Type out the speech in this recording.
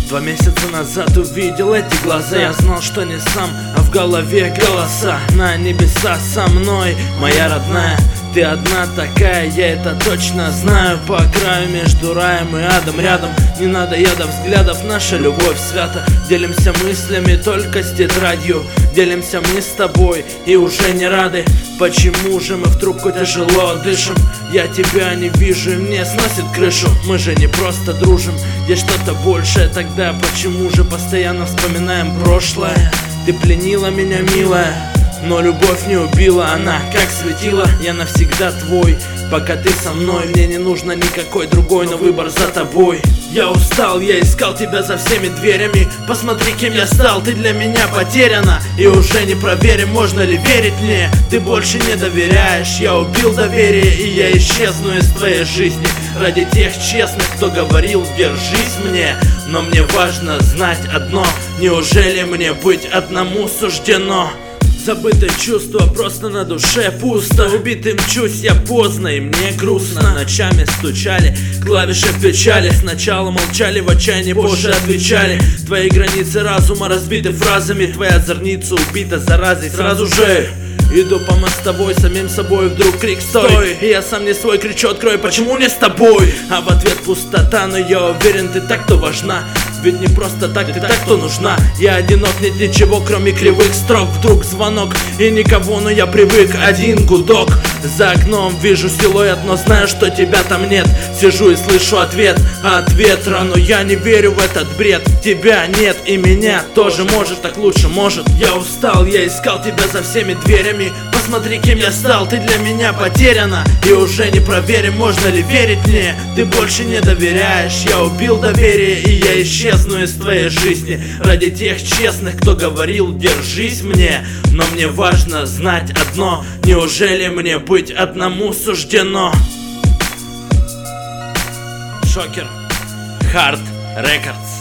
2 месяца назад увидел эти глаза. Я знал, что не сам, а в голове голоса. На небеса со мной, моя родная. Ты одна такая, я это точно знаю. По краю между раем и адом рядом. Не надо яда взглядов, наша любовь свята. Делимся мыслями только с тетрадью. Делимся мы с тобой и уже не рады. Почему же мы в трубку тяжело дышим? Я тебя не вижу и мне сносит крышу. Мы же не просто дружим, есть что-то большее. Тогда почему же постоянно вспоминаем прошлое? Ты пленила меня, милая, но любовь не убила, она как светила. Я навсегда твой, пока ты со мной. Мне не нужно никакой другой, но выбор за тобой. Я устал, я искал тебя за всеми дверями. Посмотри, кем я стал, ты для меня потеряна. И уже не проверим, можно ли верить мне. Ты больше не доверяешь, я убил доверие. И я исчезну из твоей жизни ради тех честных, кто говорил, держись мне. Но мне важно знать одно: неужели мне быть одному суждено? Забытые чувства, просто на душе пусто. Убитым мчусь я поздно, и мне грустно. Ночами стучали клавиши в печали. Сначала молчали, в отчаянии позже отвечали. Твои границы разума разбиты фразами. Твоя зорница убита заразой. Сразу же иду по мостовой, самим собой вдруг крик «Стой!» И я сам не свой, кричу «Открой!» Почему не с тобой? А в ответ пустота, но я уверен, ты так, кто важна. Ведь не просто так, ты так, кто нужна. Я одинок, нет ничего, кроме кривых строк. Вдруг звонок, и никого, но я привык. Один гудок, за окном вижу силуэт, но знаю, что тебя там нет. Сижу и слышу ответ от ветра, но я не верю в этот бред. Тебя нет и меня тоже, может, так лучше, может. Я устал, я искал тебя за всеми дверями. Посмотри, кем я стал, ты для меня потеряна. И уже не проверим, можно ли верить мне. Ты больше не доверяешь, я убил доверие. И я исчезну из твоей жизни ради тех честных, кто говорил, держись мне. Но мне важно знать одно: неужели мне быть одному суждено? Шокер, Hard Records.